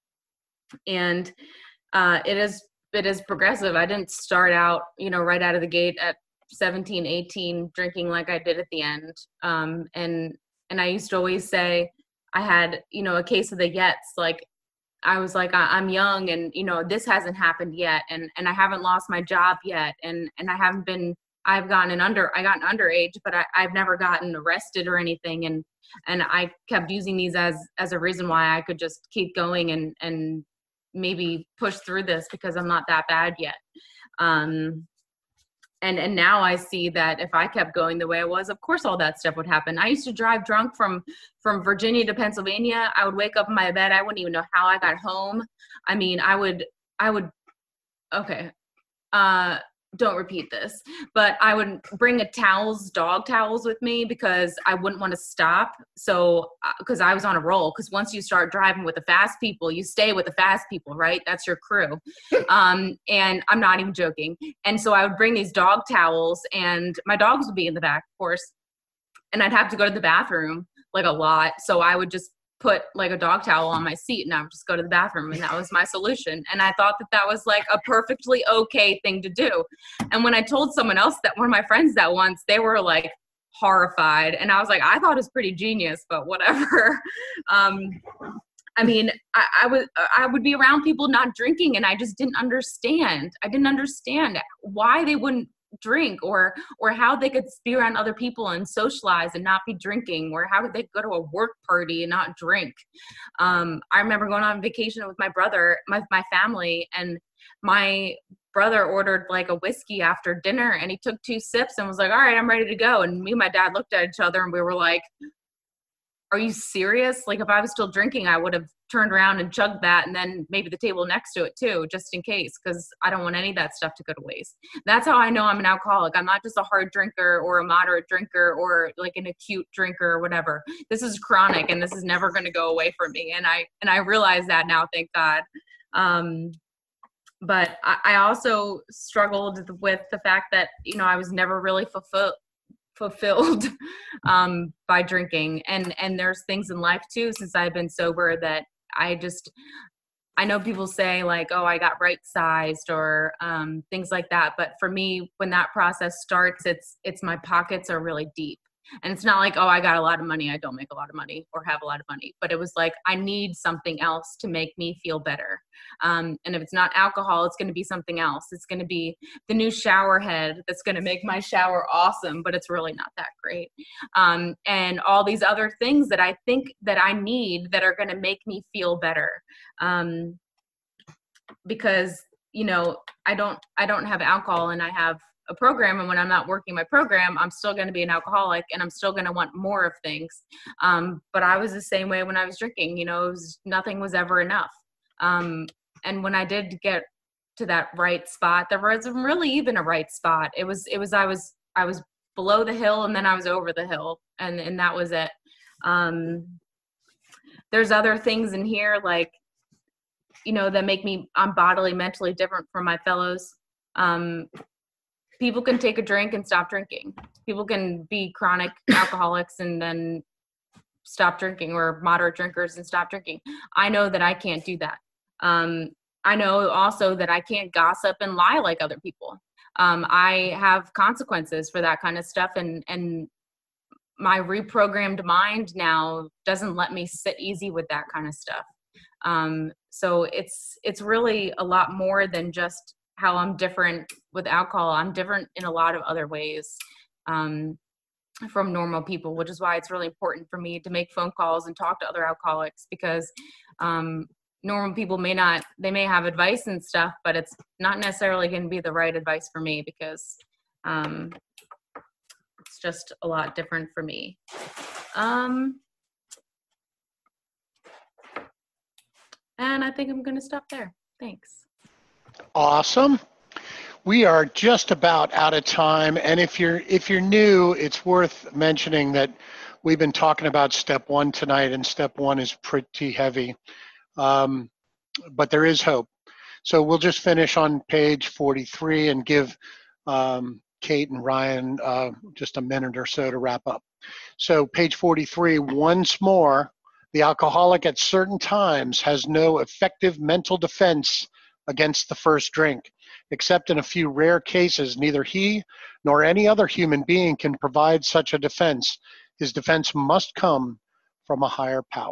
and, Uh, it is, it is progressive. I didn't start out, you know, right out of the gate at seventeen, eighteen, drinking like I did at the end. Um, and, and I used to always say I had, you know, a case of the yets. Like I was like, I, I'm young and, you know, this hasn't happened yet. And, and I haven't lost my job yet. And, and I haven't been, I've gotten an under, I got an underage, but I, I've never gotten arrested or anything. And, and I kept using these as, as a reason why I could just keep going and, and, maybe push through this because I'm not that bad yet. Um, and, and now I see that if I kept going the way I was, of course, all that stuff would happen. I used to drive drunk from, from Virginia to Pennsylvania. I would wake up in my bed. I wouldn't even know how I got home. I mean, I would, I would, okay. Uh, don't repeat this, but I would bring a towels, dog towels with me because I wouldn't want to stop. So, because I was on a roll, because once you start driving with the fast people, you stay with the fast people, right? That's your crew. Um, and I'm not even joking. And so I would bring these dog towels and my dogs would be in the back, of course. And I'd have to go to the bathroom like a lot. So I would just put like a dog towel on my seat and I would just go to the bathroom, and that was my solution. And I thought that that was like a perfectly okay thing to do. And when I told someone else, that one of my friends that once, they were like horrified. And I was like, I thought it was pretty genius, but whatever. um, I mean, I, I would, I would be around people not drinking and I just didn't understand. I didn't understand why they wouldn't drink, or or how they could be around other people and socialize and not be drinking, or how could they go to a work party and not drink. Um, I remember going on vacation with my brother, my, my family, and my brother ordered like a whiskey after dinner and he took two sips and was like, all right, I'm ready to go. And me and my dad looked at each other and we were like, are you serious? Like if I was still drinking, I would have turned around and chugged that and then maybe the table next to it too, just in case, because I don't want any of that stuff to go to waste. That's how I know I'm an alcoholic. I'm not just a hard drinker or a moderate drinker or like an acute drinker or whatever. This is chronic and this is never going to go away from me. And I, and I realize that now, thank God. Um, but I, I also struggled with the fact that, you know, I was never really fulfilled fulfilled um, by drinking. And, and there's things in life too, since I've been sober, that I just, I know people say like, oh, I got right sized or um, things like that. But for me, when that process starts, it's, it's my pockets are really deep. And it's not like, oh, I got a lot of money. I don't make a lot of money or have a lot of money. But it was like, I need something else to make me feel better. Um, and if it's not alcohol, it's going to be something else. It's going to be the new shower head that's going to make my shower awesome, but it's really not that great. Um, and all these other things that I think that I need that are going to make me feel better. Um, because, you know, I don't, I don't have alcohol and I have a program, and when I'm not working my program, I'm still going to be an alcoholic and I'm still going to want more of things. Um, but I was the same way when I was drinking, you know, it was, nothing was ever enough. Um, and when I did get to that right spot. There wasn't really even a right spot. It was, it was, I was, I was below the hill and then I was over the hill, and, and that was it. Um, there's other things in here, like, you know, that make me, I'm bodily, mentally different from my fellows. Um, people can take a drink and stop drinking. People can be chronic alcoholics and then stop drinking, or moderate drinkers and stop drinking. I know that I can't do that. Um, I know also that I can't gossip and lie like other people. Um, I have consequences for that kind of stuff, and, and my reprogrammed mind now doesn't let me sit easy with that kind of stuff. Um, so it's, it's really a lot more than just how I'm different with alcohol. I'm different in a lot of other ways, um, from normal people, which is why it's really important for me to make phone calls and talk to other alcoholics, because, um, normal people may not, they may have advice and stuff, but it's not necessarily going to be the right advice for me, because, um, it's just a lot different for me. Um, and I think I'm going to stop there. Thanks. Awesome. We are just about out of time, and if you're if you're new, it's worth mentioning that we've been talking about step one tonight, and step one is pretty heavy, um, but there is hope. So we'll just finish on page forty-three and give um, Kate and Ryan uh, just a minute or so to wrap up. So page forty-three, once more, the alcoholic at certain times has no effective mental defense against the first drink. Except in a few rare cases, neither he nor any other human being can provide such a defense. His defense must come from a higher power.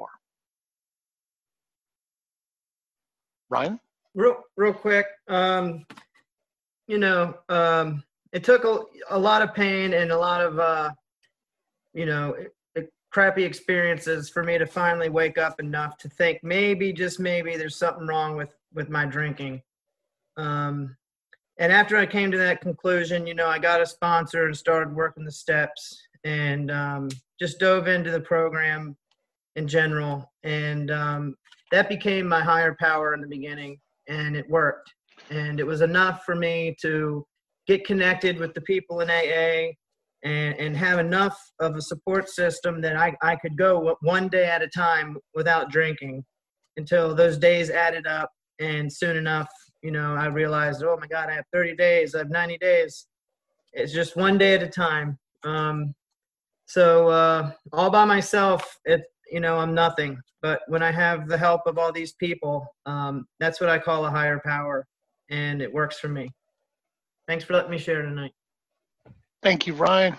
Ryan? Real, real quick, um, you know, um, it took a, a lot of pain and a lot of, uh, you know, crappy experiences for me to finally wake up enough to think maybe, just maybe, there's something wrong with, with my drinking. Um, and after I came to that conclusion, you know, I got a sponsor and started working the steps, and um, just dove into the program in general. And um, that became my higher power in the beginning, and it worked. And it was enough for me to get connected with the people in A A and, and have enough of a support system that I, I could go one day at a time without drinking, until those days added up. And soon enough, you know, I realized, oh my God, I have thirty days, I have ninety days. It's just one day at a time. Um, so uh, all by myself, it, you know, I'm nothing. But when I have the help of all these people, um, that's what I call a higher power, and it works for me. Thanks for letting me share tonight. Thank you, Ryan.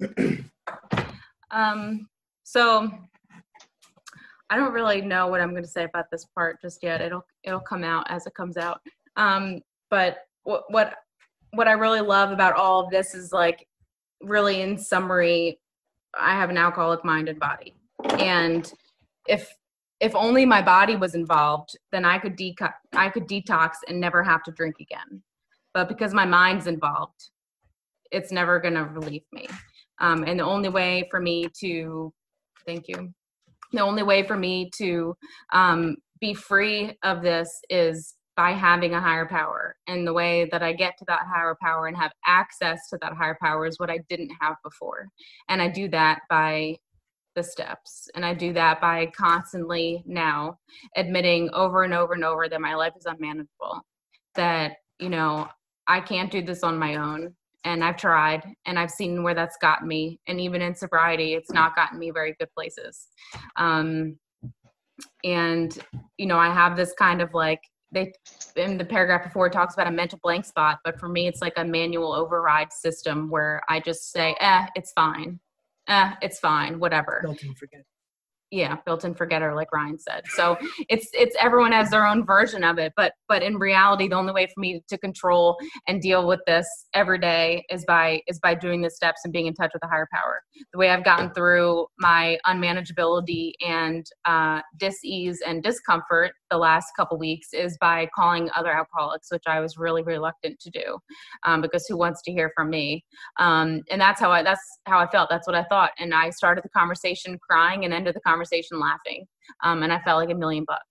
Um, so I don't really know what I'm going to say about this part just yet. It'll, it'll come out as it comes out. Um, but what, what, what I really love about all of this is, like, really in summary, I have an alcoholic mind and body. And if, if only my body was involved, then I could deco- I could detox and never have to drink again. But because my mind's involved, it's never going to relieve me. Um, and the only way for me to, thank you. The only way for me to um, be free of this is by having a higher power. And the way that I get to that higher power and have access to that higher power is what I didn't have before. And I do that by the steps. And I do that by constantly now admitting over and over and over that my life is unmanageable, that, you know, I can't do this on my own. And I've tried, and I've seen where that's gotten me. And even in sobriety, it's not gotten me very good places. Um, and, you know, I have this kind of, like, they, in the paragraph before, it talks about a mental blank spot. But for me, it's like a manual override system where I just say, eh, it's fine. Eh, it's fine, whatever. Built-in forget. Yeah, built-in forgetter, like Ryan said. So it's it's everyone has their own version of it, but but in reality, the only way for me to control and deal with this every day is by is by doing the steps and being in touch with a higher power. The way I've gotten through my unmanageability and uh, dis-ease and discomfort the last couple weeks is by calling other alcoholics, which I was really reluctant to do, um, because who wants to hear from me? Um, and that's how I that's how I felt. That's what I thought. And I started the conversation crying and ended the conversation laughing. Um, and I felt like a million bucks.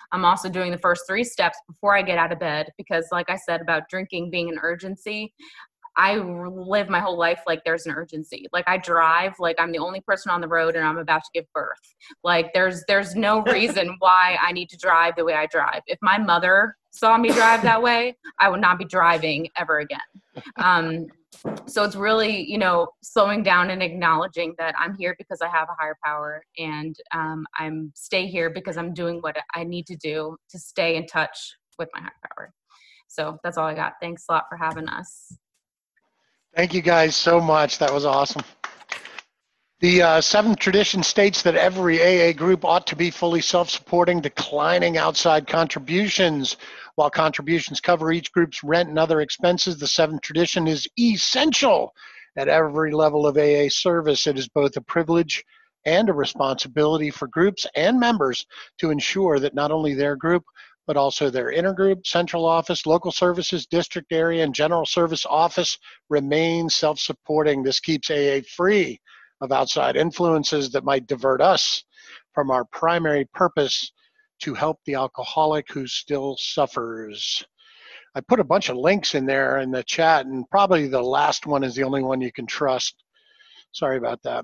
I'm also doing the first three steps before I get out of bed because, like I said about drinking being an urgency, I live my whole life like there's an urgency. Like I drive like I'm the only person on the road and I'm about to give birth. Like there's there's no reason why I need to drive the way I drive. If my mother saw me drive that way, I would not be driving ever again. Um, so it's really, you know, slowing down and acknowledging that I'm here because I have a higher power, and um, I'm stay here because I'm doing what I need to do to stay in touch with my higher power. So that's all I got. Thanks a lot for having us. Thank you guys so much. That was awesome. The uh, seventh tradition states that every A A group ought to be fully self-supporting, declining outside contributions. While contributions cover each group's rent and other expenses, the seventh tradition is essential at every level of A A service. It is both a privilege and a responsibility for groups and members to ensure that not only their group, but also their intergroup, central office, local services, district area, and general service office remain self-supporting. This keeps A A free of outside influences that might divert us from our primary purpose to help the alcoholic who still suffers. I put a bunch of links in there in the chat, and probably the last one is the only one you can trust. Sorry about that.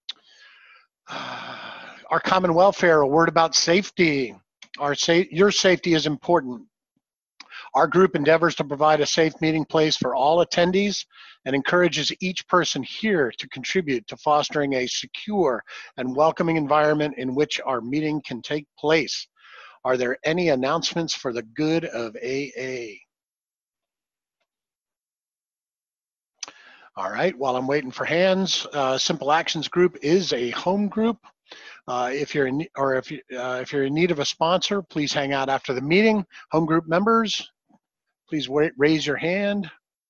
Our common welfare, a word about safety. Our sa- your safety is important. Our group endeavors to provide a safe meeting place for all attendees and encourages each person here to contribute to fostering a secure and welcoming environment in which our meeting can take place. Are there any announcements for the good of A A? All right, while I'm waiting for hands, uh, Simple Actions Group is a home group. Uh, if you're in, or if you, uh, if you're in need of a sponsor, please hang out after the meeting. Home group members, please wait, raise your hand.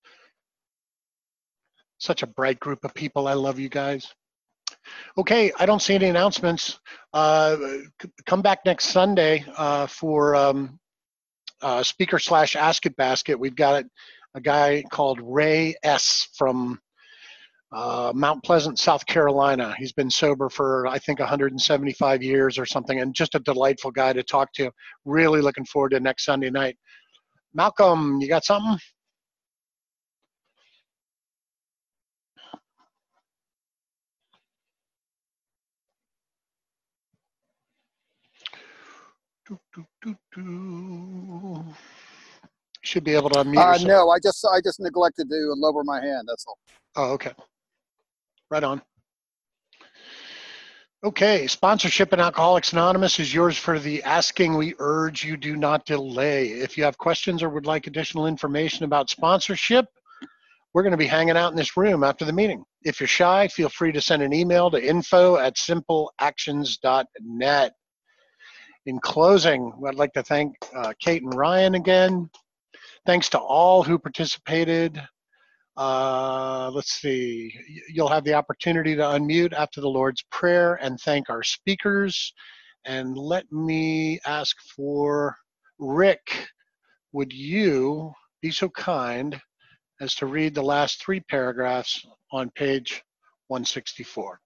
Such a bright group of people. I love you guys. Okay, I don't see any announcements. Uh, come back next Sunday uh, for um, uh, speaker slash ask it basket. We've got a guy called Ray S. from Uh, Mount Pleasant, South Carolina. He's been sober for, I think, one hundred seventy-five years or something, and just a delightful guy to talk to. Really looking forward to next Sunday night. Malcolm, you got something? Do, do, do, do. Should be able to unmute Uh, yourself. no, I just I just neglected to lower my hand. That's all. Oh, okay. Right on. Okay, sponsorship in Alcoholics Anonymous is yours for the asking. We urge you do not delay. If you have questions or would like additional information about sponsorship, we're going to be hanging out in this room after the meeting. If you're shy, feel free to send an email to info at simple actions dot net. In closing, I'd like to thank uh, Kate and Ryan again. Thanks to all who participated. Uh, let's see, you'll have the opportunity to unmute after the Lord's Prayer and thank our speakers. And let me ask for Rick, would you be so kind as to read the last three paragraphs on page one sixty-four?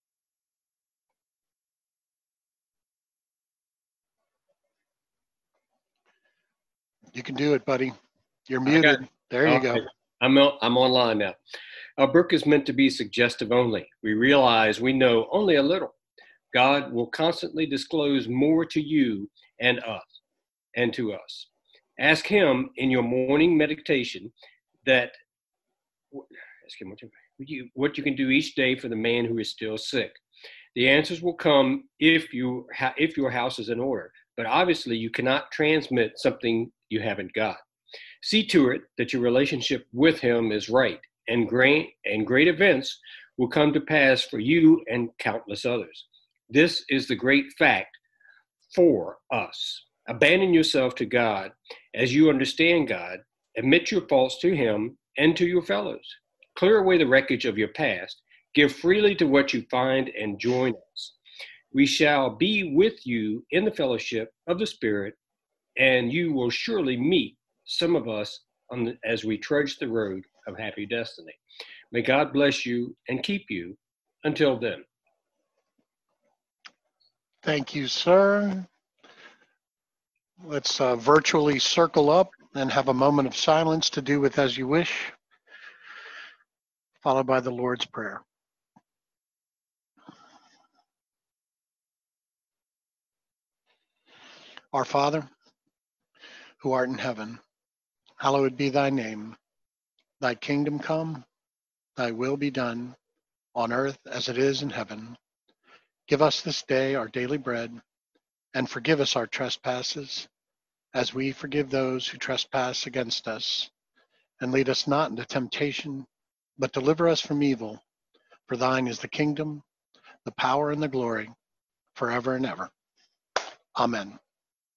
You can do it, buddy. You're muted. There you go. I'm, I'm online now. Our book is meant to be suggestive only. We realize we know only a little. God will constantly disclose more to you and us and to us. Ask him in your morning meditation that ask him what you, what you can do each day for the man who is still sick. The answers will come if you if your house is in order, but obviously you cannot transmit something you haven't got. See to it that your relationship with him is right, and great, and great events will come to pass for you and countless others. This is the great fact for us. Abandon yourself to God as you understand God. Admit your faults to him and to your fellows. Clear away the wreckage of your past. Give freely to what you find and join us. We shall be with you in the fellowship of the Spirit, and you will surely meet some of us on the, as we trudge the road of happy destiny. May God bless you and keep you until then. Thank you, sir. let's uh, virtually circle up and have a moment of silence to do with as you wish, followed by the Lord's Prayer. Our Father, who art in heaven, hallowed be thy name. Thy kingdom come, thy will be done, on earth as it is in heaven. Give us this day our daily bread, and forgive us our trespasses, as we forgive those who trespass against us. And lead us not into temptation, but deliver us from evil. For thine is the kingdom, the power, and the glory, forever and ever. Amen.